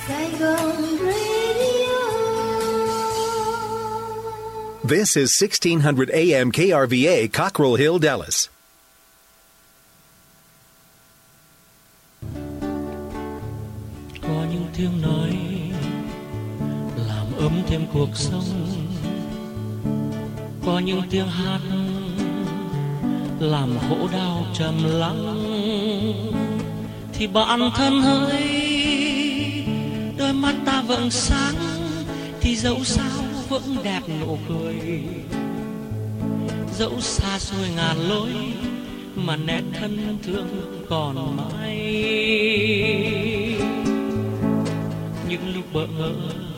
Saigon Radio. This is 1600 AM KRVA, Cockrell Hill, Dallas. Có những tiếng nói làm ấm thêm cuộc sống, có những tiếng hát làm khổ đau trầm lắng, thì bạn thân hỡi, đôi mắt ta vẫn sáng, thì dẫu sao vẫn đẹp nụ cười, dẫu xa xôi ngàn lối mà nét thân thương còn mãi. Những lúc bỡ ngỡ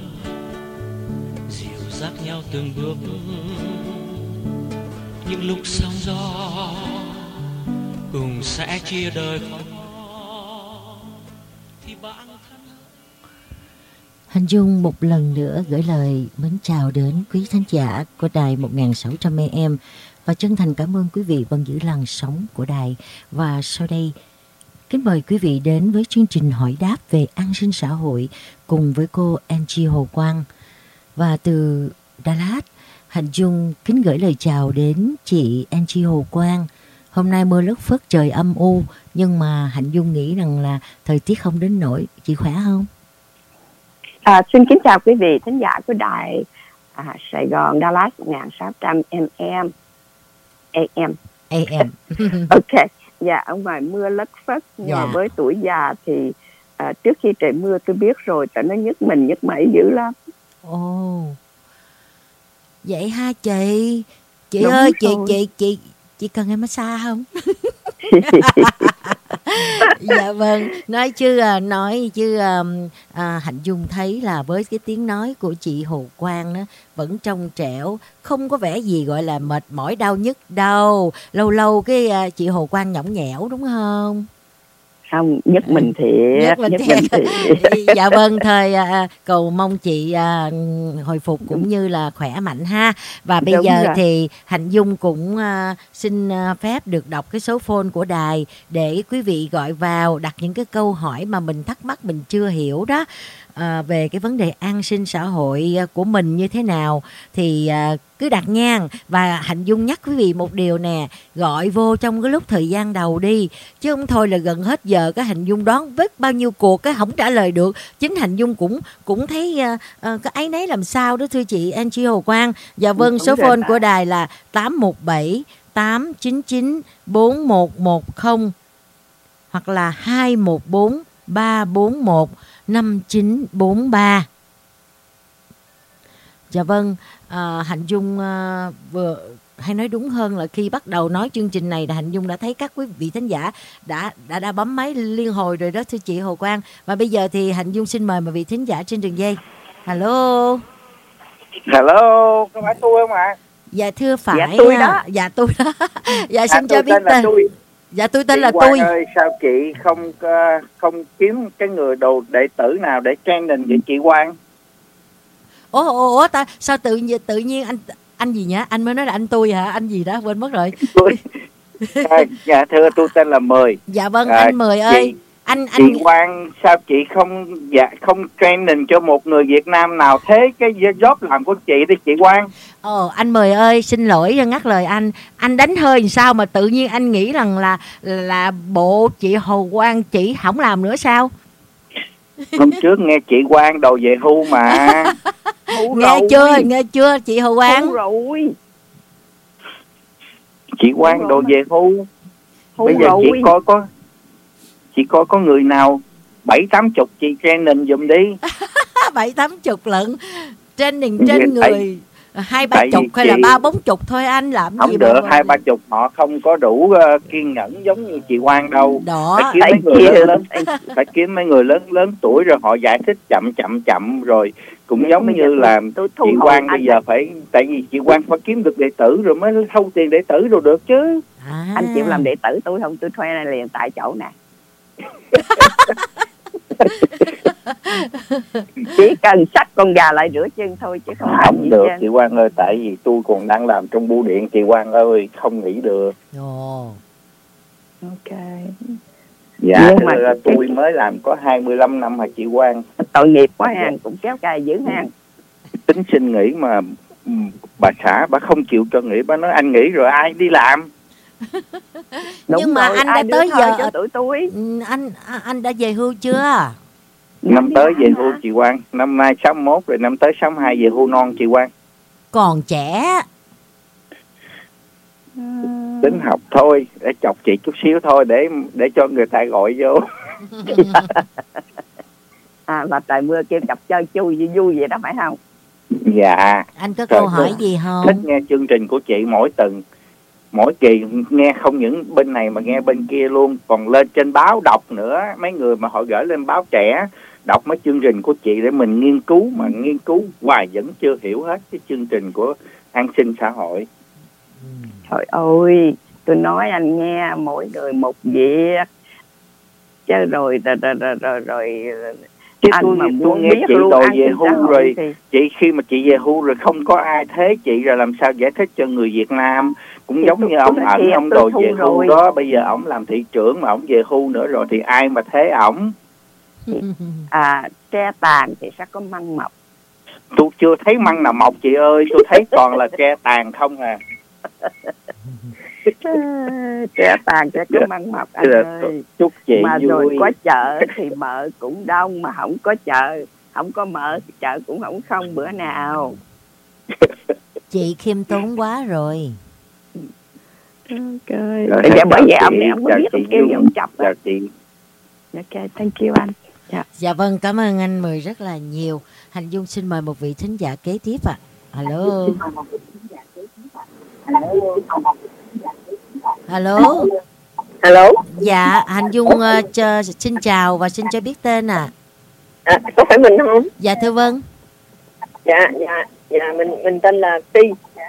dìu dắt nhau từng bước, những lúc sóng gió cùng sẽ chia đời khó, thì bạn thân. Hành Dung một lần nữa gửi lời mến chào đến quý khán giả của đài 1600 AM và chân thành cảm ơn quý vị vẫn giữ làn sóng của đài. Và sau đây, kính mời quý vị đến với chương trình hỏi đáp về an sinh xã hội cùng với cô Angie Hồ Quang. Và từ Dallas, Hành Dung kính gửi lời chào đến chị Angie Hồ Quang. Hôm nay mưa lất phất, trời âm u, nhưng mà Hạnh Dung nghĩ rằng là thời tiết không đến nỗi. Chị khỏe không? Xin kính chào quý vị thính giả của đài Sài Gòn Dallas 1600 AM. Ok. Dạ, ở ngoài mưa lất phất, nhưng mà với tuổi già thì trước khi trời mưa tôi biết rồi, trời nó nhức mình nhức mẩy dữ lắm. Ồ, vậy ha chị. Chị Đúng ơi, rồi. chị cần em massage không? Dạ vâng, nói chứ Hạnh Dung thấy là với cái tiếng nói của chị Hồ Quang đó vẫn trong trẻo, không có vẻ gì gọi là mệt mỏi đau nhức đâu. Lâu lâu cái chị Hồ Quang nhõng nhẽo đúng không? Không, nhức mình thiệt, nhức mình thiệt. Dạ vâng, thời cầu mong chị hồi phục cũng như là khỏe mạnh ha. Và bây Đúng giờ rồi. thì Hạnh Dung cũng xin phép được đọc cái số phone của đài để quý vị gọi vào đặt những cái câu hỏi mà mình thắc mắc, mình chưa hiểu đó, về cái vấn đề an sinh xã hội của mình như thế nào thì cứ đặt nha. Và Hạnh Dung nhắc quý vị một điều nè, gọi vô trong cái lúc thời gian đầu đi, chứ không thôi là gần hết giờ cái Hạnh Dung đón vết bao nhiêu cuộc cái không trả lời được. Chính Hạnh Dung cũng thấy cái áy náy làm sao đó thưa chị Angie Hồ Quang. Dạ vâng, Đúng số rồi phone bà. của đài là 817 899 4110 hoặc là 214 341 5943. Dạ vâng, Hạnh Dung vừa hay nói đúng hơn là khi bắt đầu nói chương trình này là Hạnh Dung đã thấy các quý vị thính giả đã bấm máy liên hồi rồi đó thưa chị Hồ Quang. Và bây giờ thì Hạnh Dung xin mời một vị thính giả trên đường dây. Hello. Hello, có phải tôi không ạ? Dạ thưa phải. Dạ tôi đó. Dạ tôi đó. Dạ xin cho biết tên. Dạ tôi tên là chị tôi. Quang ơi, sao chị không kiếm cái người đồ đệ tử nào để training với chị Quang? Ủa sao tự nhiên anh gì nhá? Anh mới nói là anh tôi hả? Anh gì đó quên mất rồi. Dạ thưa, tôi tên là Mười. Dạ vâng, anh Mười ơi. Chị Quang, sao chị không training cho một người Việt Nam nào thế cái job làm của chị đi chị Quang? Anh Mười ơi, xin lỗi ngắt lời anh đánh hơi làm sao mà tự nhiên anh nghĩ rằng là bộ chị Hồ Quang chị không làm nữa sao? Hôm trước nghe chị Quang đầu về hưu mà. Nghe chưa chị Hồ Quang? Hưu rồi. Chị Quang đầu về hưu. Bây giờ rồi. chị coi có người nào 7-80 chị training giùm đi. 7-80 lận. Training trên người 2-30 hay là 3-40 thôi anh, làm không gì được 2-30 họ không có đủ kiên nhẫn giống như chị Quang đâu. Đó, phải kiếm mấy người lớn tuổi rồi họ giải thích chậm rồi cũng giống như là chị Quang bây giờ phải, tại vì chị Quang phải kiếm được đệ tử rồi mới thâu tiền đệ tử rồi được chứ. Anh chịu làm đệ tử tôi không, tôi thuê này liền tại chỗ nè. Chỉ cần xách con gà lại rửa chân thôi chứ không được chị Quang ơi, tại vì tôi còn đang làm trong bưu điện chị Quang ơi, không nghĩ được. Ok. Dạ, tôi mới làm có 25 năm hả chị Quang? Tội nghiệp quá hàng, cũng kéo cài dữ hàng. Tính xin nghỉ mà bà xã bà không chịu cho nghỉ, bà nói anh nghỉ rồi ai đi làm. Đúng nhưng mà rồi, anh đã tới giờ cho tụi tôi. Anh đã về hưu chưa? Năm tới về hưu chị Quang, năm nay 61 rồi, năm tới 62 về hưu non chị Quang. Còn trẻ. Tính học thôi, để chọc chị chút xíu thôi, để cho người ta gọi vô. Và trời mưa kêu chọc chơi vui vui vậy đó phải không? Dạ. Anh có câu hỏi gì không? Thích nghe chương trình của chị mỗi kỳ nghe không những bên này mà nghe bên kia luôn, còn lên trên báo đọc nữa, mấy người mà họ gửi lên báo trẻ đọc mấy chương trình của chị để mình nghiên cứu, mà nghiên cứu hoài vẫn chưa hiểu hết cái chương trình của an sinh xã hội. Trời ơi, tôi nói anh nghe, mỗi người một việc chứ rồi chứ tôi nghe chị đòi về hưu rồi thì... chị khi mà chị về hưu rồi không có ai thế chị, rồi làm sao giải thích cho người Việt Nam cũng thì giống như ông Ẩn, ông đòi về hưu đó, bây giờ ổng làm thị trưởng mà ổng về hưu nữa rồi thì ai mà thế ổng. Tre tàn thì sẽ có măng mọc. Tôi chưa thấy măng nào mọc chị ơi, tôi thấy toàn là tre tàn không à. Tre tàn sẽ có măng mọc anh ơi. Chúc chị mà vui. Rồi có chợ thì mợ cũng đông, mà không có chợ, không có mợ thì chợ cũng không bữa nào. Chị khiêm tốn quá rồi. Dạ, bởi vậy ông này ông có biết ông kêu gì ông chọc. Chào chị. Ok, thank you anh. Dạ vâng, cảm ơn anh Mười rất là nhiều. Hành Dung xin mời một vị thính giả kế tiếp ạ. Alo. Alo. Alo. Dạ, Hành Dung xin chào và xin cho biết tên ạ. Có phải mình không? Dạ thưa vâng. Dạ mình tên là Ti.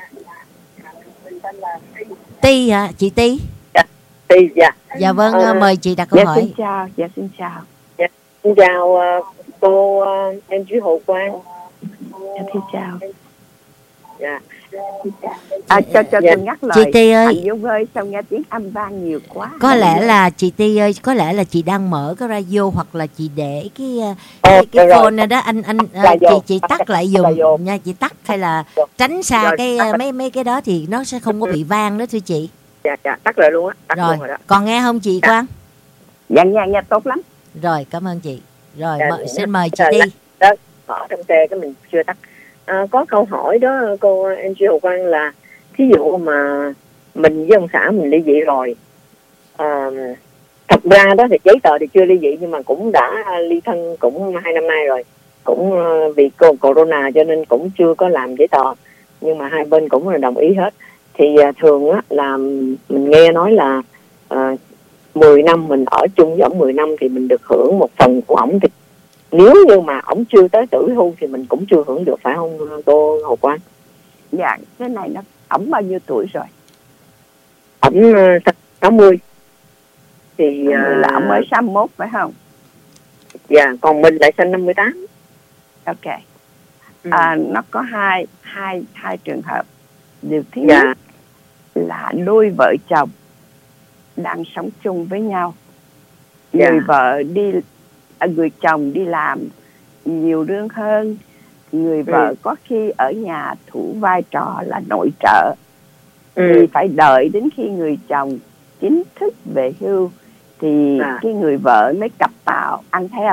Ti hả? Chị Ti? Dạ, Ti dạ. Dạ vâng, mời chị đặt câu hỏi. Xin chào. Xin chào cô em Chí Hồ Quang. Xin chào. Dạ. Cho tôi ngắt lời. Chị Ti ơi. Anh Dung ơi, sao nghe tiếng âm vang nhiều quá. Có lẽ là chị Ti ơi, có lẽ là chị đang mở cái radio hoặc là chị để cái phone này đó, anh chị tắt lại dùng nha, chị tắt hay là tránh xa mấy cái đó thì nó sẽ không có bị vang đó thưa chị. Dạ tắt lại luôn á, tắt rồi. Luôn rồi đó. Còn nghe không chị Quang? Dạ nghe tốt lắm. Rồi, cảm ơn chị. Rồi, xin mời chị Ti. Đó, ở trong xe cái mình chưa tắt. Có câu hỏi đó cô Angel Hồ Quang là thí dụ mà mình với ông xã mình ly dị rồi, thật ra đó thì giấy tờ thì chưa ly dị nhưng mà cũng đã ly thân cũng 2 năm nay rồi, cũng vì corona cho nên cũng chưa có làm giấy tờ, nhưng mà hai bên cũng là đồng ý hết. Thì thường á là mình nghe nói là 10 năm mình ở chung với ổng 10 năm thì mình được hưởng một phần của ổng, thì nếu như mà ổng chưa tới tuổi hưu thì mình cũng chưa hưởng được, phải không cô Hồ Quang? Dạ, cái này nó ổng bao nhiêu tuổi rồi? Ổng 60. Thì là ổng mới 61 phải không? Dạ, còn mình lại sinh 58. Ok. Nó có hai trường hợp. Điều thứ nhất là đôi vợ chồng đang sống chung với nhau. Người chồng đi làm nhiều lương hơn, người vợ có khi ở nhà thủ vai trò là nội trợ, thì phải đợi đến khi người chồng chính thức về hưu thì cái người vợ mới cặp tàu ăn theo.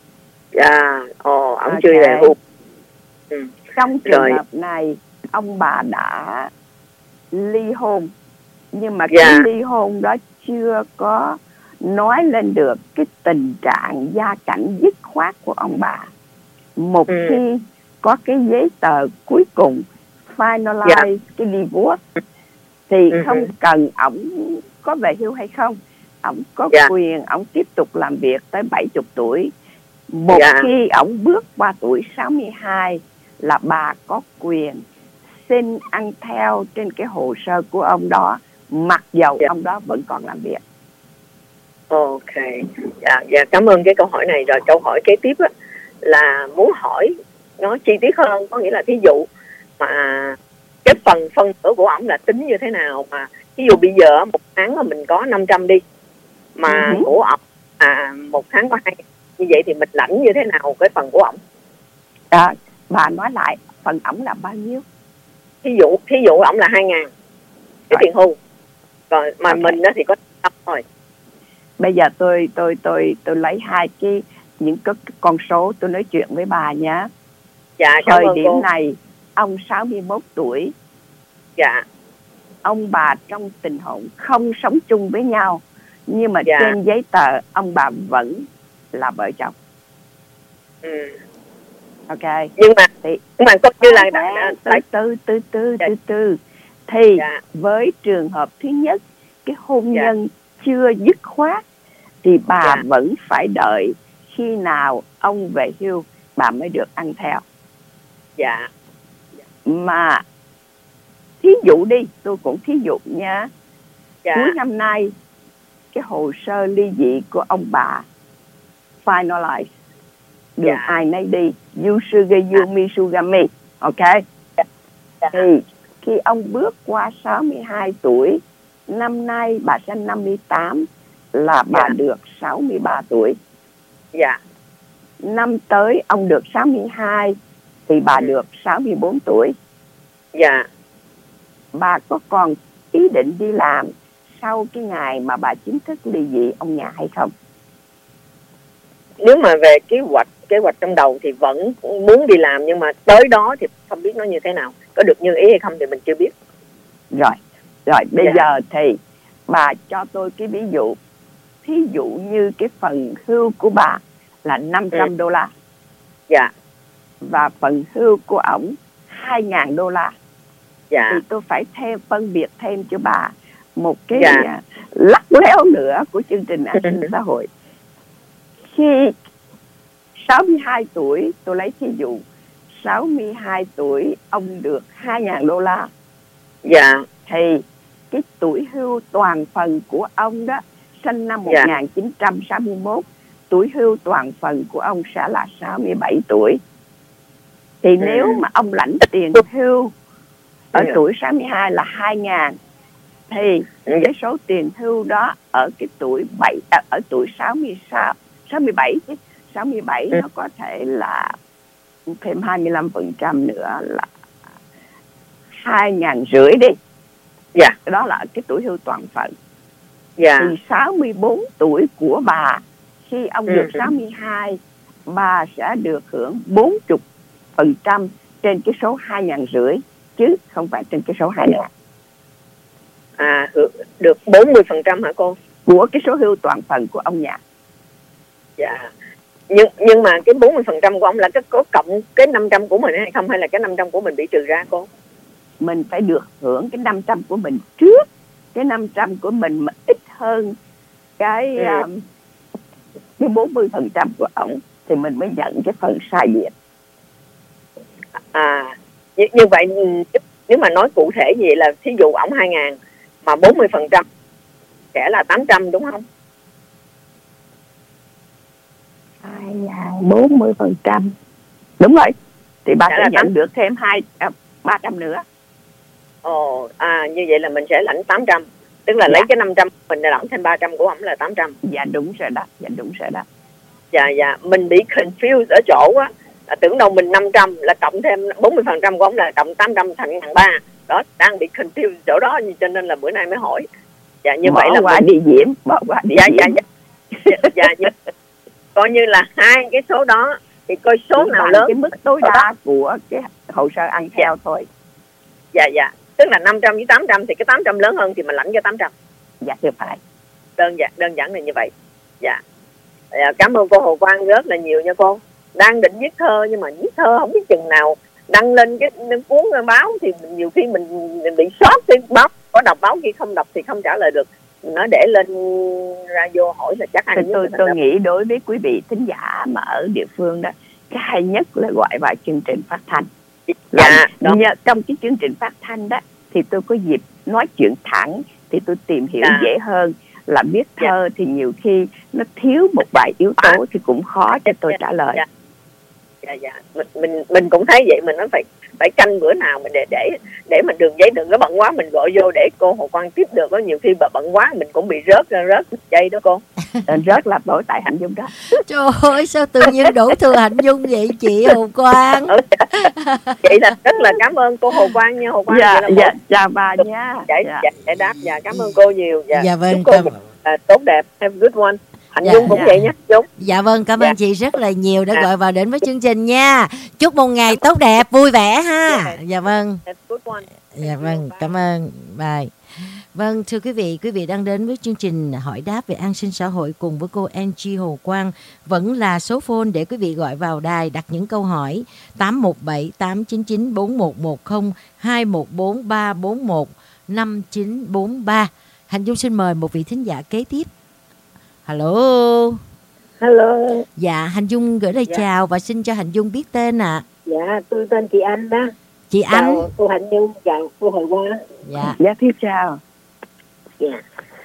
Ông chưa về hưu. Trong trường hợp này ông bà đã ly hôn, nhưng mà cái ly hôn đó chưa có nói lên được cái tình trạng gia cảnh dứt khoát của ông bà. Một khi có cái giấy tờ cuối cùng finalize cái divorce thì không cần ổng có về hưu hay không, ổng có quyền ổng tiếp tục làm việc tới 70 tuổi. Một khi ổng bước qua tuổi 62 là bà có quyền xin ăn theo trên cái hồ sơ của ông đó, mặc dầu ông đó vẫn còn làm việc. Ok, dạ cảm ơn cái câu hỏi này. Rồi câu hỏi kế tiếp á, là muốn hỏi nó chi tiết hơn, có nghĩa là thí dụ mà cái phần phân bổ của ổng là tính như thế nào, mà ví dụ bây giờ một tháng mà mình có 500 đi, mà của ổng 1 tháng có 2, như vậy thì mình lãnh như thế nào cái phần của ổng? Bà nói lại phần ổng là bao nhiêu? Thí dụ ổng là 2.000 cái tiền hưu, còn mà mình đó thì có 5 thôi. Bây giờ tôi lấy những cái con số tôi nói chuyện với bà nhé. Dạ, thời điểm này ông 61 tuổi. Dạ. Ông bà trong tình huống không sống chung với nhau, nhưng mà trên giấy tờ ông bà vẫn là vợ chồng. Ok. Nhưng mà coi như là từ từ thì với trường hợp thứ nhất, cái hôn nhân chưa dứt khoát thì bà vẫn phải đợi khi nào ông về hưu bà mới được ăn theo. Dạ. Mà thí dụ đi, tôi cũng thí dụ nha. Cuối năm nay cái hồ sơ ly dị của ông bà finalize, được ai nấy đi, you sugar you, me sugar me, ok? Thì khi ông bước qua 62 tuổi, năm nay bà sinh 58, là bà được 63 tuổi. Năm tới ông được 62 thì bà được 64 tuổi. Bà có còn ý định đi làm sau cái ngày mà bà chính thức ly dị ông nhà hay không? Nếu mà về kế hoạch trong đầu thì vẫn muốn đi làm, nhưng mà tới đó thì không biết nó như thế nào, có được như ý hay không thì mình chưa biết. Rồi bây giờ thì bà cho tôi cái ví dụ. Thí dụ như cái phần hưu của bà là 500 đô la. Và phần hưu của ổng 2.000 đô la. Thì tôi phải phân biệt thêm cho bà một cái lắt léo nữa của chương trình an sinh xã hội. Khi 62 tuổi, tôi lấy thí dụ 62 tuổi ông được 2.000 đô la. Thì cái tuổi hưu toàn phần của ông đó sinh năm 1961, tuổi hưu toàn phần của ông sẽ là 67 tuổi. Thì nếu mà ông lãnh tiền hưu ở tuổi 62 là 2.000, thì cái số tiền hưu đó ở cái tuổi ở tuổi 67 chứ, 67 nó có thể là thêm 25% nữa là 2.500 đi. Đó là cái tuổi hưu toàn phần. Thì 64 tuổi của bà, khi ông được 62, bà sẽ được hưởng 40% trên cái số 2.500, chứ không phải trên cái số 2.000. Được 40% hả cô? Của cái số hưu toàn phần của ông nhà. Nhưng mà cái 40% của ông là có cộng cái 500 của mình hay không, hay là cái 500 của mình bị trừ ra cô? Mình phải được hưởng cái 500 của mình trước. Cái 500 của mình mà ít hơn cái 40% của ổng thì mình mới nhận cái phần sai biệt. Như vậy nếu mà nói cụ thể vậy là thí dụ ổng 2.000 mà 40% sẽ là 800 đúng không? 40%. Đúng rồi. Thì bà sẽ nhận được thêm 300 nữa. Như vậy là mình sẽ lãnh 800. Tức là lấy cái 500 mình lãnh thêm 300 của ổng là 800. Dạ đúng rồi đó. Mình bị confused ở chỗ á, là tưởng đâu mình 500 là cộng thêm 40% của ổng là cộng 800 thành 1.300. Đó, đang bị confused chỗ đó, cho nên là bữa nay mới hỏi. Như vậy là qua đi diễm. Coi như là hai cái số đó thì coi số nào lớn cái mức tối đa của cái hồ sơ ăn theo thôi. Tức là 500 với 800 thì cái 800 lớn hơn thì mình lãnh cho 800. Thưa phải. Đơn giản là như vậy. Cảm ơn cô Hồ Quang rất là nhiều nha cô. Đang định viết thơ nhưng mà viết thơ không biết chừng nào đăng lên cái cuốn báo thì nhiều khi mình bị sót cái báo, có đọc báo khi không đọc thì không trả lời được. Nó để lên radio hỏi là chắc anh. Tôi nghĩ đối với quý vị thính giả mà ở địa phương đó, cái hay nhất là gọi vào chương trình phát thanh. Trong cái chương trình phát thanh đó thì tôi có dịp nói chuyện thẳng, thì tôi tìm hiểu dễ hơn. Là viết thơ thì nhiều khi nó thiếu một vài yếu tố thì cũng khó cho tôi trả lời. Dạ. Mình cũng thấy vậy, mình nó phải canh bữa nào mình để mình đường dây đừng có bận quá, mình gọi vô để cô Hồ Quang tiếp được. Có nhiều khi bà bận quá mình cũng bị rớt dây đó cô. Rớt là đổ tại Hạnh Dung đó. Trời ơi, sao tự nhiên đổ thừa Hạnh Dung vậy chị Hồ Quang? Vậy là rất là cảm ơn cô Hồ Quang nha. Hồ Quang chào bà nha. Giải đáp. Dạ, cảm ơn cô nhiều. Dạ vâng, cô tốt đẹp, have a good one. Hạnh Dung cũng vậy nhé Dung. Dạ vâng, cảm ơn chị rất là nhiều đã gọi vào đến với chương trình nha. Chúc một ngày tốt đẹp, vui vẻ ha. Dạ vâng. Dạ vâng, cảm ơn. Bye. Vâng, thưa quý vị đang đến với chương trình hỏi đáp về an sinh xã hội cùng với cô Angie Hồ Quang. Vẫn là số phone để quý vị gọi vào đài đặt những câu hỏi 817 899 4110 214 341 5943. Hạnh Dung xin mời một vị thính giả kế tiếp. Hello. Dạ, Hạnh Dung gửi lời chào và xin cho Hạnh Dung biết tên ạ. Dạ, tôi tên chị Anh đó. Chị Anh. Chào cô Hạnh Dung, chào cô Hồ Quang. Dạ, thưa chào. Dạ.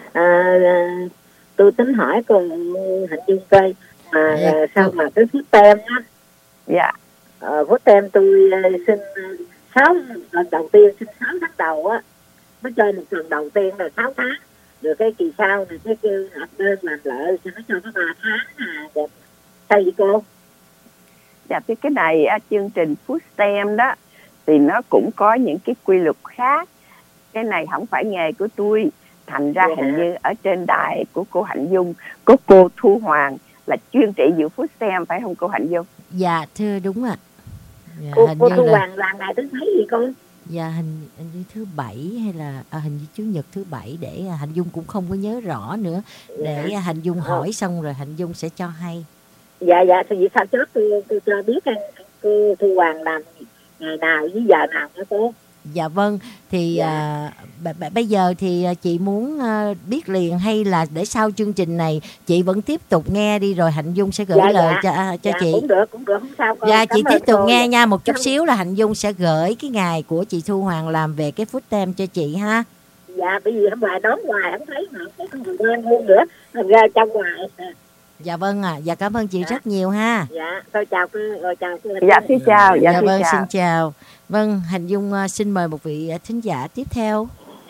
Tôi tính hỏi cô Hạnh Dung coi mà sao mà cái phút tem á. Dạ. Phút tem tôi xin 6 lần đầu tiên, xin 6 tháng đầu á. Mới chơi một lần đầu tiên là 6 tháng. Rồi cái kỳ sau này cái kêu nộp đơn làm lợi thì nó cho nó 3 tháng đẹp. Sao vậy cô? Dạ, cái này chương trình Food Stamp đó thì nó cũng có những cái quy luật khác. Cái này không phải nghề của tôi, thành ra hình như ở trên đài của cô Hạnh Dung có cô Thu Hoàng là chuyên trị vụ Food Stamp, phải không cô Hạnh Dung? Dạ thưa đúng ạ. Dạ, cô Thu Hoàng làm ngày thứ mấy gì con? Dạ hình như thứ bảy hay là hình như chủ nhật thứ bảy, để Hạnh Dung cũng không có nhớ rõ nữa, để Hạnh Dung hỏi xong rồi Hạnh Dung sẽ cho hay. Dạ thì vì sao trước tôi cho biết cô Thu Hoàng làm ngày nào với giờ nào nữa cô? Dạ vâng, thì bây giờ thì chị muốn biết liền hay là để sau chương trình này chị vẫn tiếp tục nghe đi rồi Hạnh Dung sẽ gửi lời cho chị. Cũng được, không sao con. Dạ, chị tiếp tục nghe nha, một chút xíu là Hạnh Dung sẽ gửi cái ngày của chị Thu Hoàng làm về cái food stamp cho chị ha. Dạ, bởi vì hôm ngoài đón ngoài không thấy mà cái không còn quen luôn nữa, thành ra trong ngoài. Dạ vâng ạ, dạ cảm ơn chị rất nhiều ha. Dạ, tôi chào cô, chào cô. Dạ xin chào. Dạ vâng, xin chào. Vâng, Hạnh Dung xin mời một vị thính giả tiếp theo.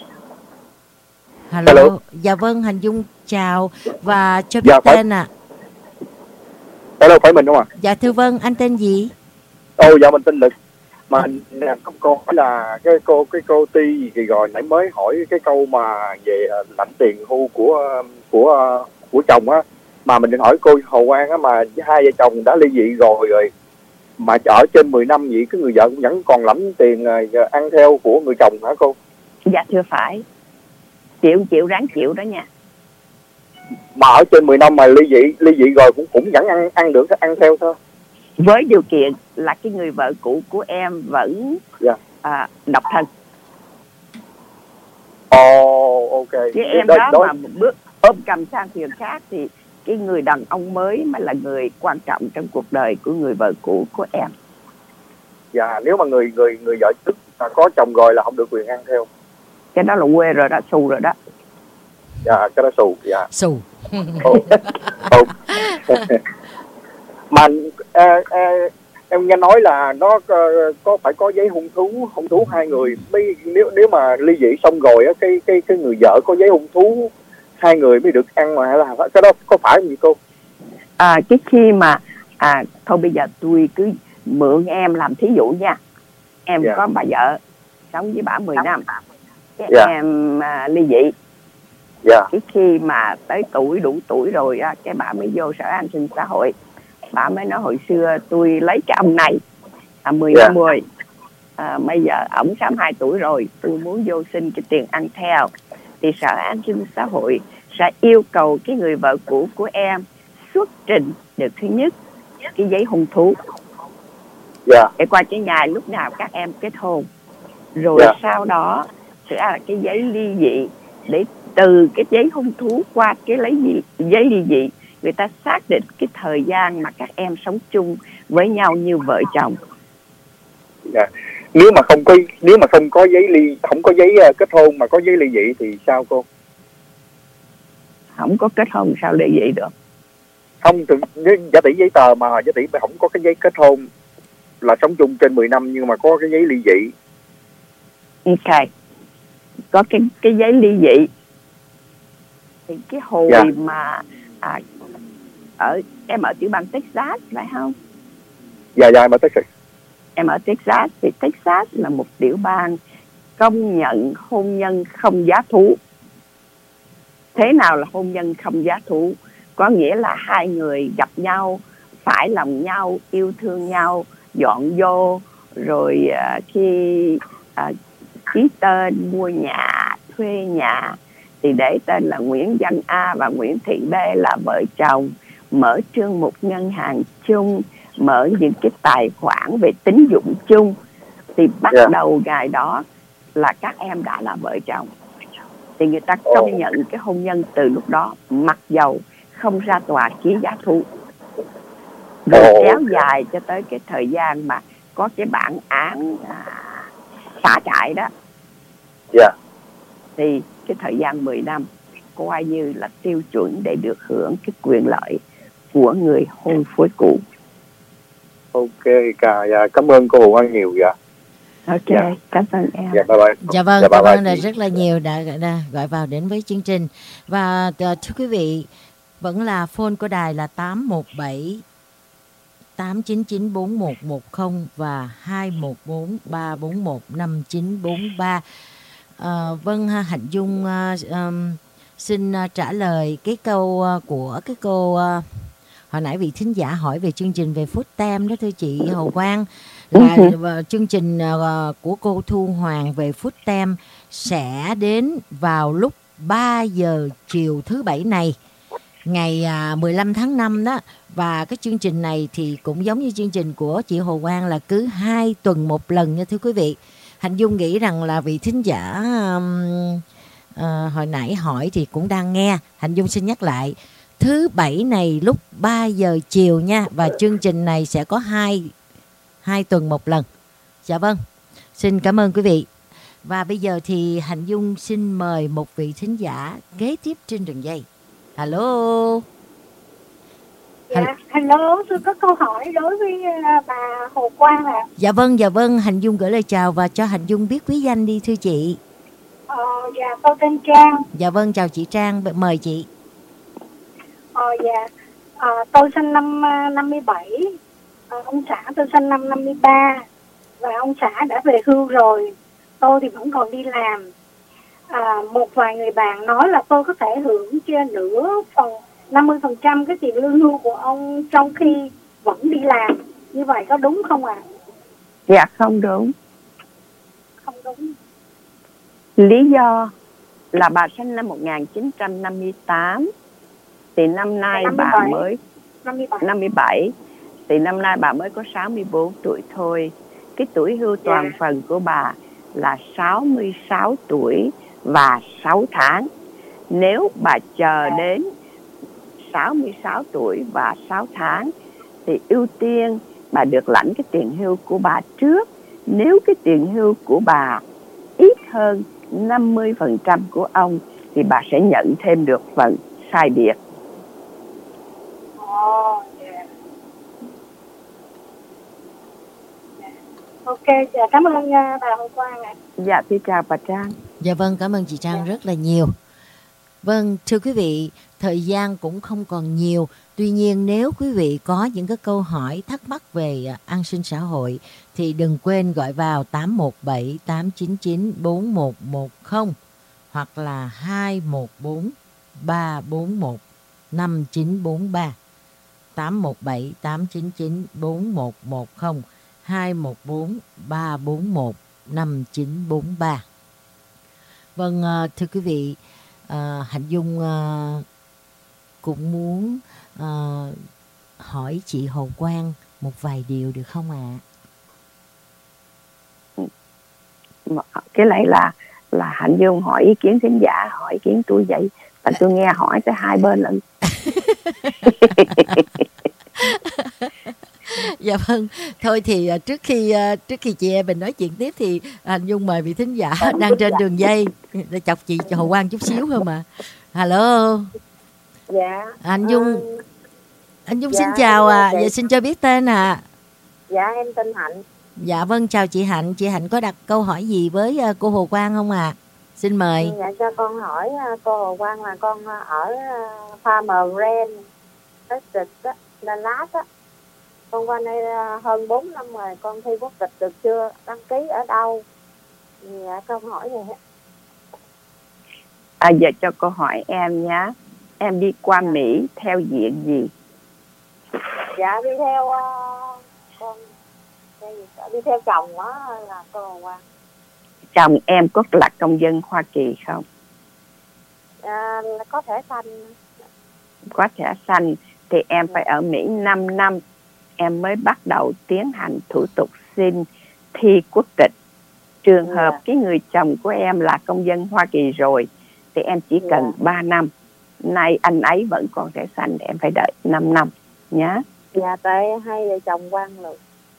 Hello. Dạ vâng, Hạnh Dung chào và cho biết tên ạ. Hello, phải mình không ạ? Dạ thưa vâng, anh tên gì? Dạ mình tên Lực. Mà cô hỏi là cái cô Ti gì rồi nãy mới hỏi cái câu mà về lãnh tiền hưu của chồng á, mà mình định hỏi cô Hồ Quang á, mà hai vợ chồng đã ly dị rồi mà ở trên 10 năm vậy cái người vợ cũng vẫn còn lãnh tiền ăn theo của người chồng hả cô? Dạ thưa phải. Chịu ráng chịu đó nha. Mà ở trên 10 năm mà ly dị rồi cũng vẫn ăn được, ăn theo thôi. Với điều kiện là cái người vợ cũ của em vẫn độc thân. Ok. Chứ em đó mà một bước ôm cầm sang thuyền khác thì cái người đàn ông mới mới là người quan trọng trong cuộc đời của người vợ cũ của em. Dạ, nếu mà người vợ trước có chồng rồi là không được quyền ăn theo. Cái đó là quê rồi đó, xù rồi đó. Dạ, cái đó xù. Dạ. Xù. Mà em nghe nói là nó có phải có giấy hôn thú hai người, nếu mà ly dị xong rồi á, cái người vợ có giấy hôn thú hai người mới được ăn, mà hay là cái đó có phải không vậy cô? Cái khi mà thôi bây giờ tôi cứ mượn em làm thí dụ nha. Em có bà vợ sống với bà 10 năm. Cái em ly dị. Cái khi mà tới đủ tuổi rồi cái bà mới vô Sở An sinh xã hội. Bà mới nói hồi xưa tôi lấy cái ông này 10 năm 10. Bây giờ ổng 62 tuổi rồi, tôi muốn vô xin cái tiền ăn theo. Thì Sở An sinh xã hội sẽ yêu cầu cái người vợ cũ của em xuất trình được thứ nhất cái giấy hôn thú để qua cái ngày lúc nào các em kết hôn, rồi sau đó sẽ là cái giấy ly dị, để từ cái giấy hôn thú qua cái giấy ly dị người ta xác định cái thời gian mà các em sống chung với nhau như vợ chồng. Nếu mà không có giấy không có giấy kết hôn mà có giấy ly dị thì sao cô? Không có kết hôn sao ly dị được? Không, giả tỷ giấy tờ mà giả tỷ không có cái giấy kết hôn là sống chung trên 10 năm nhưng mà có cái giấy ly dị. Ok, có cái giấy ly dị. Thì cái hồi mà em ở tiểu bang Texas phải không? Dạ em ở Texas. Em ở Texas thì Texas là một tiểu bang công nhận hôn nhân không giá thú. Thế nào là hôn nhân không giá thú? Có nghĩa là hai người gặp nhau, phải lòng nhau, yêu thương nhau, dọn vô, rồi khi ký tên, mua nhà, thuê nhà thì để tên là Nguyễn Văn A và Nguyễn Thị B là vợ chồng, mở trương mục ngân hàng chung, mở những cái tài khoản về tín dụng chung. Thì bắt đầu ngày đó là các em đã là vợ chồng. Thì người ta công nhận cái hôn nhân từ lúc đó, mặc dầu không ra tòa ký giá thú. Rồi kéo dài cho tới cái thời gian mà có cái bản án xả trại đó. Thì cái thời gian 10 năm coi như là tiêu chuẩn để được hưởng cái quyền lợi của người hôn phối cũ. Ok, cảm ơn cô Hồ Quang nhiều. Ok, cảm ơn em. Dạ vâng, cảm ơn rất là nhiều đã gọi vào đến với chương trình. Và thưa quý vị, vẫn là phone của đài là 817 899 4110 và 214 341 5943. Vâng, Hạnh Dung xin trả lời cái câu của cái cô hồi nãy vị thính giả hỏi về chương trình về Food Stamp đó thưa chị Hồ Quang. Là chương trình của cô Thu Hoàng về Food Stamp sẽ đến vào lúc 3 giờ chiều thứ Bảy này, ngày 15 tháng 5 đó. Và cái chương trình này thì cũng giống như chương trình của chị Hồ Quang là cứ 2 tuần một lần nha thưa quý vị. Hạnh Dung nghĩ rằng là vị thính giả hồi nãy hỏi thì cũng đang nghe. Hạnh Dung xin nhắc lại, thứ Bảy này lúc 3 giờ chiều nha. Và chương trình này sẽ có 2 tuần một lần. Dạ vâng, xin cảm ơn quý vị. Và bây giờ thì Hạnh Dung xin mời một vị thính giả kế tiếp trên đường dây. Hello. Hello, tôi có câu hỏi đối với bà Hồ Quang ạ. Dạ vâng, Hạnh Dung gửi lời chào và cho Hạnh Dung biết quý danh đi thưa chị. Dạ, tôi tên Trang. Dạ vâng, chào chị Trang, mời chị. Tôi sinh năm 57, ông xã tôi sinh năm 53 và ông xã đã về hưu rồi. Tôi thì vẫn còn đi làm. Một vài người bạn nói là tôi có thể hưởng trên 50% cái tiền lương hưu của ông trong khi vẫn đi làm. Như vậy có đúng không ạ? Dạ không đúng. Không đúng. Lý do là bà sinh năm 1958 thì năm nay 57. bà mới 57 thì năm nay bà mới có 64 tuổi thôi. Cái tuổi hưu toàn phần của bà là 66 tuổi và 6 tháng. Nếu bà chờ đến 66 tuổi và 6 tháng thì ưu tiên bà được lãnh cái tiền hưu của bà trước. Nếu cái tiền hưu của bà ít hơn 50% của ông thì bà sẽ nhận thêm được phần sai biệt. Ok, dạ cảm ơn bà Hồ Quang ạ. Dạ, tôi chào bà Trang. Dạ vâng, cảm ơn chị Trang rất là nhiều. Vâng, thưa quý vị, thời gian cũng không còn nhiều. Tuy nhiên nếu quý vị có những cái câu hỏi thắc mắc về an sinh xã hội thì đừng quên gọi vào 817 899 4110 hoặc là 214 341 5943. 817 899 4110 214 341 5943. Vâng, thưa quý vị, Hạnh Dung cũng muốn hỏi chị Hồ Quang một vài điều được không ạ? Cái này là Hạnh Dung hỏi ý kiến thính giả, hỏi ý kiến tôi vậy. Và tôi nghe hỏi tới hai bên lận. Dạ vâng, thôi thì trước khi chị em mình nói chuyện tiếp thì Hạnh Dung mời vị thính giả đang trên đường dây để chọc chị Hồ Quang chút xíu không ạ? Hello. Dạ. Anh Dung xin chào ạ. Dạ, xin cho biết tên ạ. Dạ em tên Hạnh. Dạ vâng, chào chị Hạnh. Chị Hạnh có đặt câu hỏi gì với cô Hồ Quang không ạ? Xin mời. Dạ cho con hỏi cô Hồ Quang là con ở Farmer Ranch Texas á, Dallas á. Con qua đây hơn 4 năm rồi, con thi quốc tịch được chưa? Đăng ký ở đâu? Dạ câu hỏi này. Giờ cho câu hỏi em nhé. Em đi qua Mỹ theo diện gì? Dạ đi theo con đi theo chồng đó là cô Hồ Quang. Chồng em có là công dân Hoa Kỳ không? Có thẻ xanh. Có thẻ xanh thì em phải ở Mỹ 5 năm em mới bắt đầu tiến hành thủ tục xin thi quốc tịch. Trường hợp cái người chồng của em là công dân Hoa Kỳ rồi thì em chỉ cần 3 năm. Nay anh ấy vẫn còn thẻ xanh thì em phải đợi 5 năm nhé. Dạ tại hai vợ chồng Quang luôn.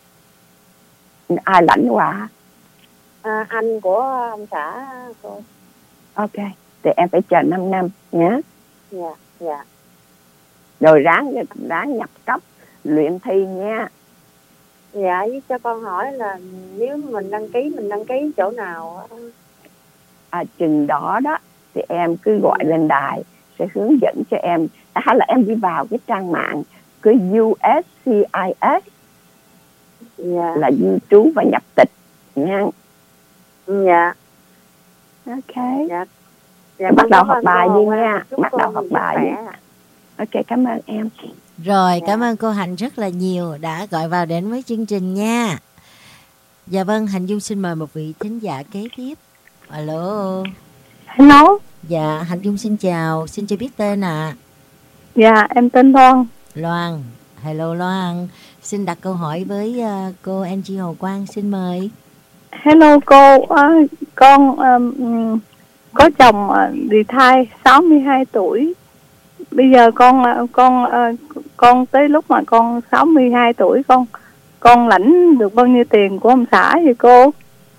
Ai lãnh qua? Anh của ông xã cô. Ok, thì em phải chờ 5 năm nhé. Dạ, dạ. Rồi ráng nhập cấp luyện thi nha. Dạ, với cho con hỏi là nếu mình đăng ký chỗ nào? Chừng đó đó thì em cứ gọi lên đài sẽ hướng dẫn cho em, hay là em đi vào cái trang mạng cái USCIS là di trú và nhập tịch nha. Dạ. Ok. Dạ, bắt đầu học bài đi nha. Bắt đầu học bài đi. Ok, cảm ơn em. Rồi, cảm ơn cô Hạnh rất là nhiều đã gọi vào đến với chương trình nha. Dạ vâng, Hạnh Dung xin mời một vị thính giả kế tiếp. Alo. Hello. Dạ, Hạnh Dung xin chào, xin cho biết tên ạ. Dạ, em tên Loan. Loan. Hello Loan. Xin đặt câu hỏi với cô Angie Hồ Quang, xin mời. Hello cô, con có chồng retire 62 tuổi. Bây giờ con tới lúc mà con 62 tuổi con lãnh được bao nhiêu tiền của ông xã vậy cô?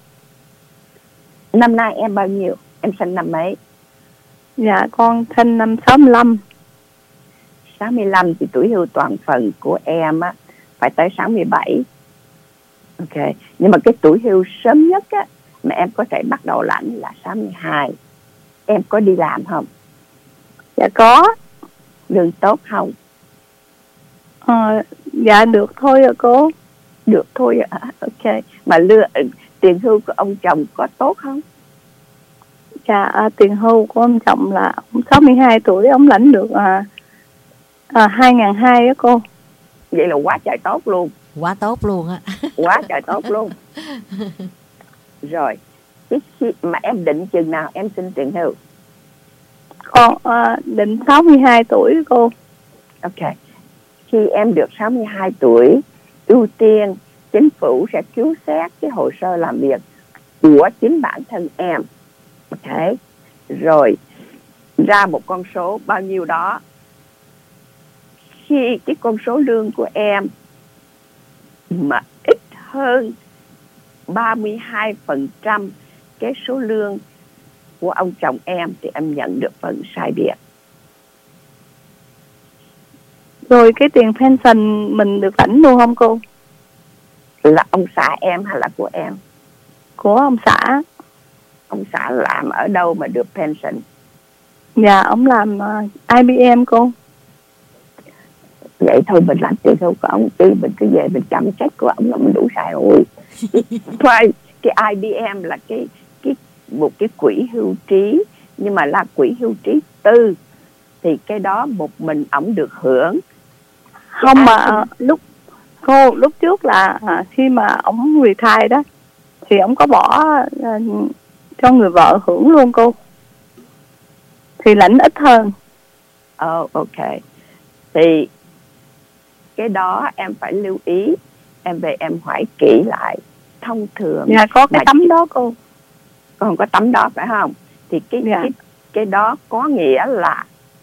Năm nay em bao nhiêu? Em sinh năm mấy? Dạ con sinh năm 65. 65 thì tuổi hưu toàn phần của em á phải tới 67. Ok, nhưng mà cái tuổi hưu sớm nhất á mà em có thể bắt đầu lãnh là 62. Em có đi làm không? Dạ có. Lương tốt không? Dạ được thôi ạ cô. Được thôi ạ. Ok, mà tiền hưu của ông chồng có tốt không? Dạ tiền hưu của ông chồng là ông 62 tuổi, ông lãnh được 2.200 á cô. Vậy là quá trời tốt luôn. Quá tốt luôn á. Quá trời tốt luôn. Rồi, khi mà em định chừng nào em xin tiền hưu? Con định 62 tuổi cô. Ok, khi em được 62 tuổi, ưu tiên chính phủ sẽ cứu xét cái hồ sơ làm việc của chính bản thân em. Ok, rồi ra một con số bao nhiêu đó. Khi cái con số lương của em mà ít hơn 32% cái số lương của ông chồng em thì em nhận được phần sai biệt. Rồi cái tiền pension mình được lãnh luôn không cô? Là ông xã em hay là của em? Của ông xã. Ông xã làm ở đâu mà được pension? Dạ, ông làm IBM cô. Vậy thôi mình lãnh tiền hưu của ông chứ mình cứ về mình chăm check của ông là mình đủ xài rồi. Thôi, cái IBM là một cái quỹ hưu trí, nhưng mà là quỹ hưu trí tư thì cái đó một mình ổng được hưởng. Không mà lúc trước là khi mà ổng retire đó thì ổng có bỏ cho người vợ hưởng luôn cô, thì lãnh ít hơn. Ok, thì cái đó em phải lưu ý, em về em hỏi kỹ lại. Thông thường dạ có cái tấm đó cô. Còn có tấm đó phải không? Thì cái đó có nghĩa là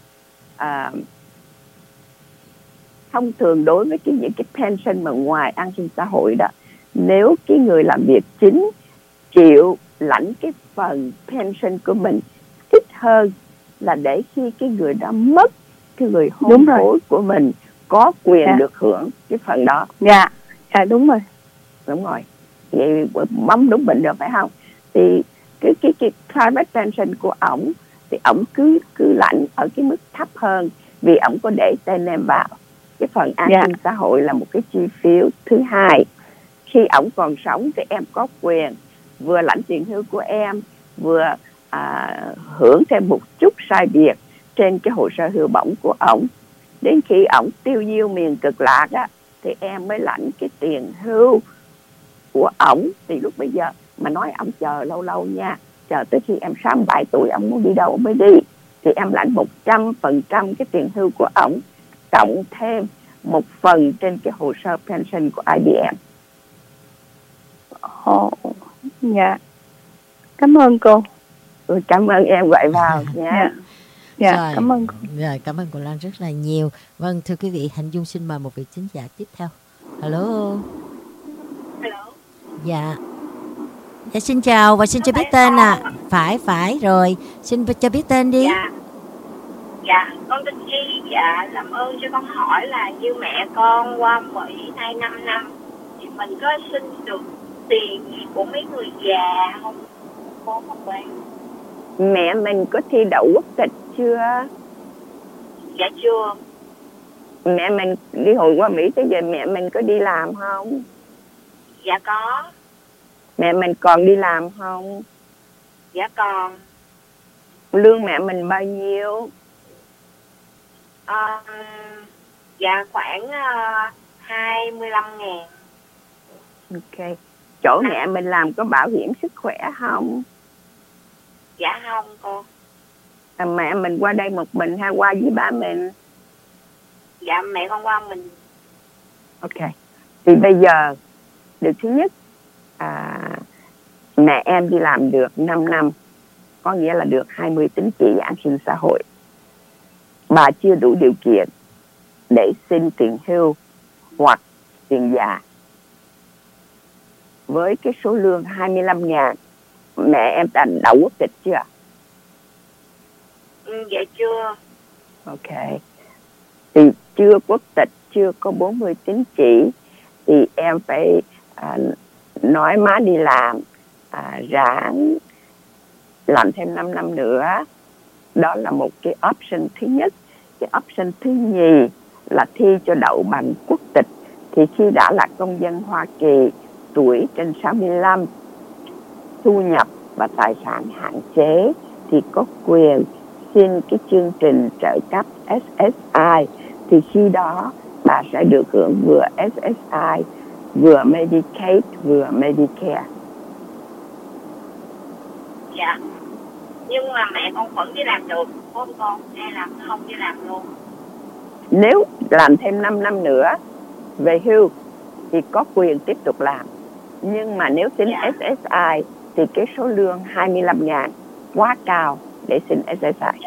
thông thường đối với những cái pension mà ngoài an sinh xã hội đó, nếu cái người làm việc chính chịu lãnh cái phần pension của mình ít hơn là để khi cái người đó mất, cái người hôn phối của mình có quyền được hưởng cái phần đó. Dạ, Dạ đúng rồi. Đúng rồi. Vậy bấm đúng bệnh rồi phải không? Thì cái private pension của ổng thì ổng cứ lãnh ở cái mức thấp hơn vì ổng có để tên em vào. Cái phần an sinh xã hội là một cái chi phí thứ hai. Khi ổng còn sống thì em có quyền vừa lãnh tiền hưu của em, vừa hưởng thêm một chút sai biệt trên cái hồ sơ hưu bổng của ổng. Đến khi ổng tiêu diêu miền cực lạc á, thì em mới lãnh cái tiền hưu của ổng. Thì lúc bây giờ mà nói ổng chờ lâu lâu nha, chờ tới khi em 67 tuổi ổng muốn đi đâu ổng mới đi, thì em lãnh 100% cái tiền hưu của ổng, cộng thêm một phần trên cái hồ sơ pension của IBM. Dạ. Cảm ơn cô. Cảm ơn em gọi vào nha. Dạ, Rồi, cảm ơn cô. Rồi, cảm ơn cô Lan rất là nhiều. Vâng, thưa quý vị, Hạnh Dung xin mời một vị thính giả tiếp theo. Hello. Hello. Dạ. Dạ xin chào và xin cho biết tên ạ. Phải rồi. Xin cho biết tên đi. Dạ, con tên Chi. Dạ, làm ơn cho con hỏi là như mẹ con qua Mỹ nay 5 năm thì mình có xin được tiền gì của mấy người già không? Cô không quen. Mẹ mình có thi đậu quốc tịch chưa? Dạ chưa. Mẹ mình đi hồi qua Mỹ tới giờ mẹ mình có đi làm không? Dạ có. Mẹ mình còn đi làm không? Dạ còn. Lương mẹ mình bao nhiêu? Dạ khoảng 25.000. Ok. Chỗ mẹ mình làm có bảo hiểm sức khỏe không? Dạ không cô. Mẹ mình qua đây một mình hay qua với ba mình? Dạ mẹ con qua mình. Ok. Thì bây giờ điều thứ nhất, mẹ em đi làm được 5 năm, có nghĩa là được 20 tín chỉ an sinh xã hội. Bà chưa đủ điều kiện để xin tiền hưu hoặc tiền già. Với cái số lương 25.000, mẹ em đã đậu quốc tịch chưa? Dạ chưa. Ok. Thì chưa quốc tịch, chưa có 40 tín chỉ, thì em phải nói má đi làm, ráng làm thêm 5 năm nữa. Đó là một cái option thứ nhất. Cái option thứ nhì là thi cho đậu bằng quốc tịch. Thì khi đã là công dân Hoa Kỳ, tuổi trên 65, thu nhập và tài sản hạn chế, thì có quyền xin cái chương trình trợ cấp SSI. Thì khi đó bà sẽ được hưởng vừa SSI, vừa Medicaid, vừa Medicare. Dạ. Nhưng mà mẹ con vẫn đi làm được không con? Hay là không đi làm luôn? Nếu làm thêm 5 năm nữa về hưu thì có quyền tiếp tục làm. Nhưng mà nếu xin SSI thì cái số lương 25.000 quá cao để xin SSI.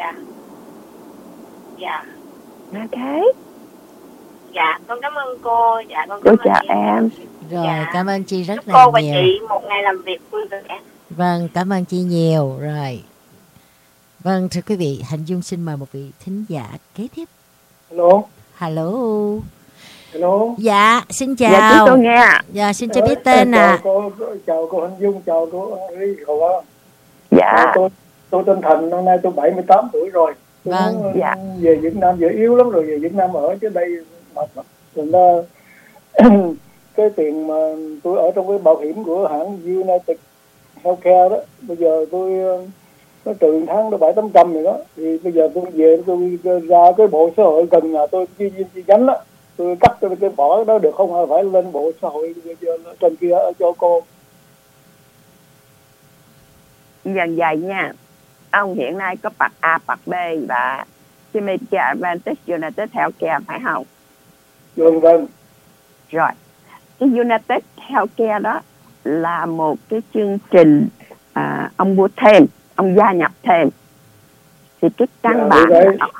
Dạ. Ok. Dạ, con cảm ơn cô. Dạ, con Cô cảm chào ơn em. Rồi, cảm ơn chị rất là cô và nhiều. chị một ngày làm việc vui vẻ. Vâng, cảm ơn chị nhiều. Rồi. Vâng, thưa quý vị, Hạnh Dung xin mời một vị thính giả kế tiếp. Hello. Hello. Hello. Dạ, xin chào. Dạ, chúng tôi nghe ạ. Dạ, xin cho biết tên ạ. Chào cô Hạnh Dung, chào cô Ly Hồ. Dạ. Tôi tên Thành, năm nay tôi 78 tuổi rồi. Tôi vâng. Dạ. Về Việt Nam giờ yếu lắm rồi, về Việt Nam ở chứ đây mệt lắm. Thành ra cái tiền mà tôi ở trong cái bảo hiểm của hãng United Healthcare đó, bây giờ tôi nó trừ tháng nó 700-800 rồi đó, thì bây giờ tôi về tôi ra cái bộ xã hội gần nhà tôi chi nhánh đó, tôi cắt cái bỏ đó được không, hay phải lên bộ xã hội bây giờ trên kia cho cô? Dần dần nha, ông hiện nay có Part A, Part B và cái Medicare Advantage United Healthcare phải không? Vâng. Rồi, cái United Healthcare đó là một cái chương trình ông mua thêm, ông gia nhập thêm. Thì cái căn bản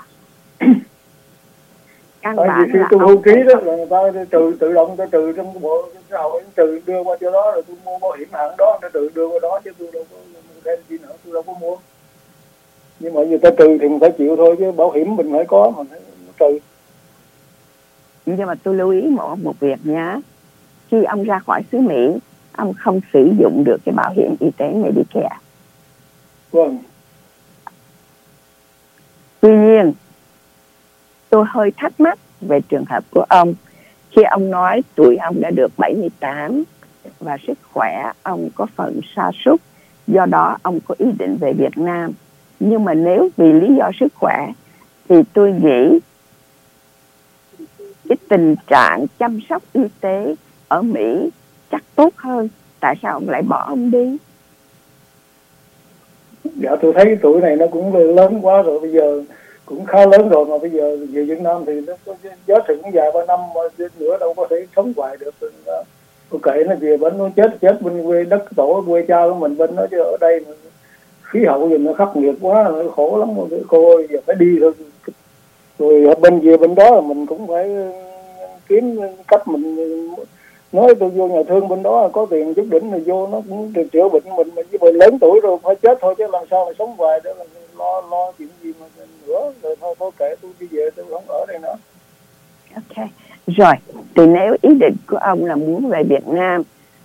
căn bản khi tôi hưu ký đó là người ta tự động ta trừ trong cái bộ xã hội, trừ đưa qua chỗ đó rồi tôi mua bảo hiểm hạng đó, nó tự đưa qua đó chứ tôi đâu có thêm gì nữa, tôi đâu có mua. Nhưng mà người ta trừ thì mình phải chịu thôi, chứ bảo hiểm mình phải có, mình phải trừ. Nhưng mà tôi lưu ý một việc nhá, khi ông ra khỏi xứ Mỹ, ông không sử dụng được cái bảo hiểm y tế Medicare. Vâng. Tuy nhiên, tôi hơi thắc mắc về trường hợp của ông khi ông nói tuổi ông đã được 78 và sức khỏe ông có phần sa sút, do đó ông có ý định về Việt Nam. Nhưng mà nếu vì lý do sức khỏe thì tôi nghĩ cái tình trạng chăm sóc y tế ở Mỹ chắc tốt hơn. Tại sao ông lại bỏ ông đi? Dạ tôi thấy tuổi này nó cũng lớn quá rồi, bây giờ cũng khá lớn rồi, mà bây giờ về Việt Nam thì nó có giá trị cũng vài ba năm mà nữa đâu có thể sống hoài được. Tôi kệ nó về bên nó chết bên quê đất tổ quê cha của mình bên nó, chứ ở đây mà khí hậu gì nó khắc nghiệt quá, nó khổ lắm cô ơi, giờ phải đi thôi. Rồi bên về bên đó là mình cũng phải kiếm cách mình nói tôi vô nhà thương bên đó có tiền chút đỉnh rồi vô nó cũng được chữa bệnh mình với lớn tuổi rồi phải chết thôi, chứ làm sao mà sống hoài để lo chuyện gì mà nữa. Rồi thôi kệ, tôi đi về, tôi không ở đây nữa. Ok, rồi thì nếu ý định của ông là muốn về Việt Nam,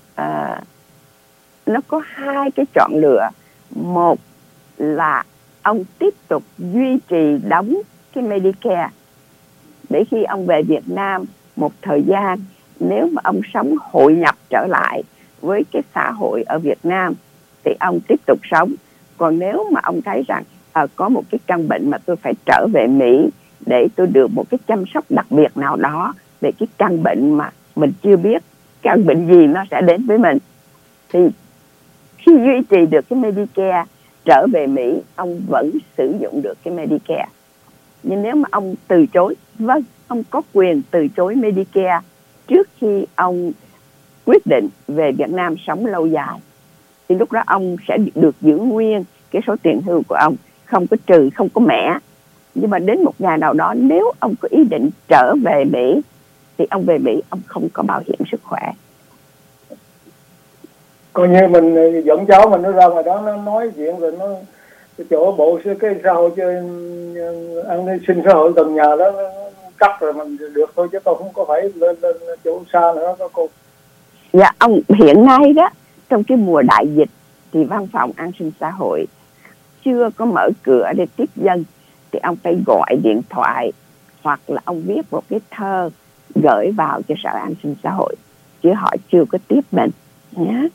nó có hai cái chọn lựa. Một là ông tiếp tục duy trì đóng cái Medicare để khi ông về Việt Nam một thời gian, nếu mà ông sống hội nhập trở lại với cái xã hội ở Việt Nam thì ông tiếp tục sống. Còn nếu mà ông thấy rằng có một cái căn bệnh mà tôi phải trở về Mỹ để tôi được một cái chăm sóc đặc biệt nào đó về cái căn bệnh mà mình chưa biết căn bệnh gì nó sẽ đến với mình, thì khi duy trì được cái Medicare trở về Mỹ, ông vẫn sử dụng được cái Medicare. Nhưng nếu mà ông từ chối, vâng, ông có quyền từ chối Medicare trước khi ông quyết định về Việt Nam sống lâu dài, thì lúc đó ông sẽ được giữ nguyên cái số tiền hưu của ông, không có trừ, không có mẻ. Nhưng mà đến một ngày nào đó, nếu ông có ý định trở về Mỹ thì ông về Mỹ, ông không có bảo hiểm sức khỏe. Coi như mình dẫn cháu mình nó ra ngoài đó, nó nói chuyện rồi nó chỗ bộ cái xã hội cho an sinh xã hội gần nhà đó cắt rồi mình được thôi, chứ tôi không có phải lên chỗ xa nữa đó cô. Dạ, ông hiện nay đó, trong cái mùa đại dịch thì văn phòng an sinh xã hội chưa có mở cửa để tiếp dân, thì ông phải gọi điện thoại hoặc là ông viết một cái thơ gửi vào cho sở an sinh xã hội, chứ họ chưa có tiếp mình nhé.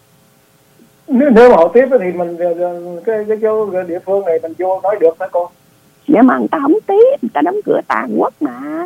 Nếu mà họ tiếp thì mình cái chỗ địa phương này mình vô nói được hả cô? Nếu mà người ta không tiếp, người ta đóng cửa tàn quốc mà.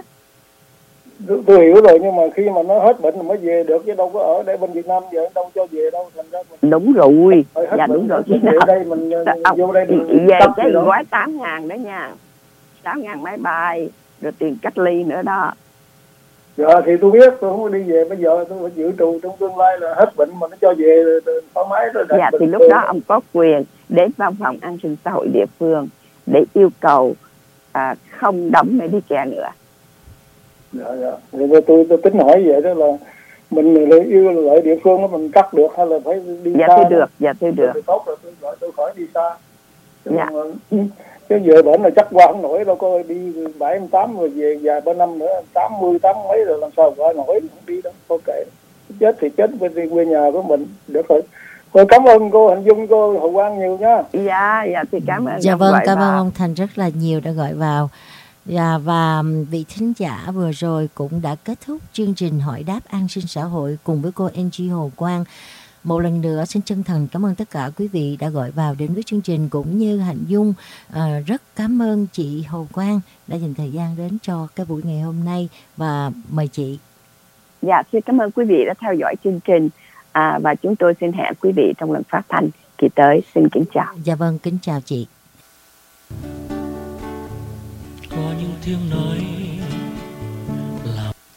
Tôi hiểu rồi, nhưng mà khi mà nó hết bệnh rồi mới về được, chứ đâu có ở đây bên Việt Nam giờ đâu cho về đâu, thành ra mình... Đúng rồi, dạ đúng rồi. Ở đây mình vô đây mình về cái gói 8.000 đó nha, 6.000 máy bay rồi tiền cách ly nữa đó. Dạ thì tôi biết, tôi không có đi về, bây giờ tôi phải dự trù trong tương lai là hết bệnh mà nó cho về thoải mái rồi. Dạ thì lúc đó ông có quyền đến văn phòng an sinh xã hội địa phương để yêu cầu không đóng Medicare nữa. Dạ. Thì tôi tính hỏi vậy đó, là mình yêu lại địa phương đó mình cắt được hay là phải đi dạ xa? Dạ tôi được. Tốt rồi, tôi khỏi đi xa. Dạ. Chứ giờ bệnh là chắc qua không nổi đâu, coi đi 78 rồi về vài ba năm nữa 80 mấy rồi làm sao qua nổi, không đi đâu. Ok, chết thì chết bên quê nhà của mình được rồi. Tôi cảm ơn cô Hạnh Dung, cô Hậu Quang nhiều nha. Dạ thì cảm ơn. Dạ vâng, cảm ơn ông Thành rất là nhiều đã gọi vào. Và vị thính giả vừa rồi cũng đã kết thúc chương trình hỏi đáp an sinh xã hội cùng với cô Angie Hồ Quang. Một lần nữa xin chân thành cảm ơn tất cả quý vị đã gọi vào đến với chương trình, cũng như Hạnh Dung. Rất cảm ơn chị Hồ Quang đã dành thời gian đến cho cái buổi ngày hôm nay, và mời chị. Dạ, xin cảm ơn quý vị đã theo dõi chương trình, và chúng tôi xin hẹn quý vị trong lần phát thanh kỳ tới. Xin kính chào. Dạ vâng, kính chào chị. Có những tiếng nói